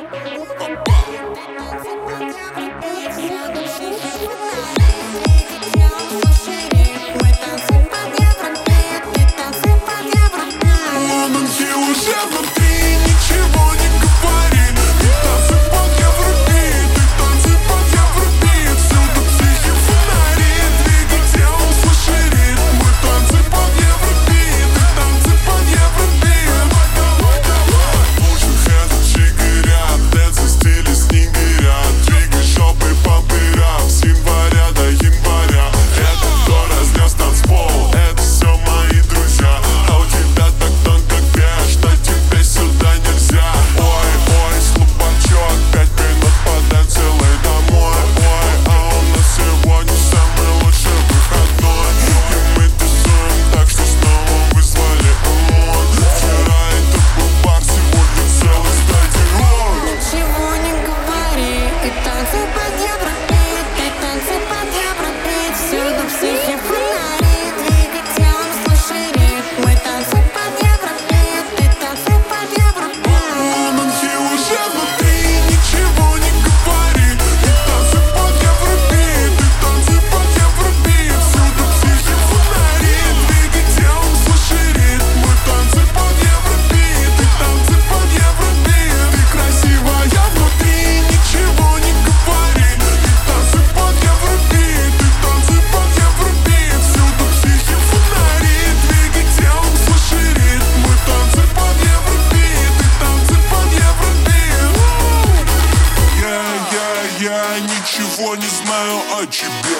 Ничего не знаю о тебе.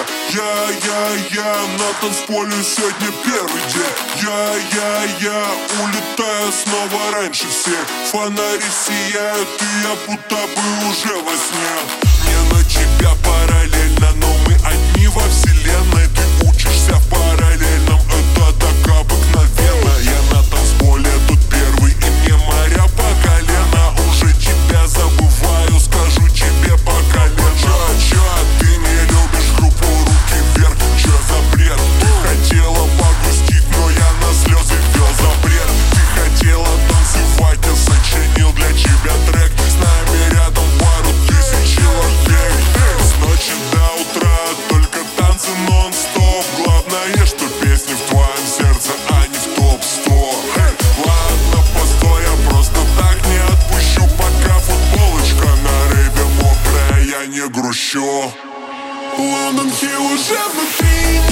Я на танцполе сегодня первый день. Я улетаю снова раньше всех. Фонари сияют, и я будто бы уже во сне. Мне на тебя параллельно, но мы одни во вселенной. Ты учишься в параллельном, это так обыкновенно. Я на танцполе тут первый, и мне моря по колено. Уже тебя забываю, скажу тебе по колено. Чё, ты не любишь группу «Руки вверх»? Чё за бред? Ты хотела погрустить, но я на слезы ввел запрет. Ты хотела танцевать, я сочинил для тебя трек. С нами рядом пару тысяч человек. С ночи до утра только танцы нон-стоп. Главное, что песни в твоем сердце, а не в топ-100. Ладно, постой, я просто так не отпущу, пока футболочка на рейве мокрая, я не грущу. Лондон Хилл уже внутри.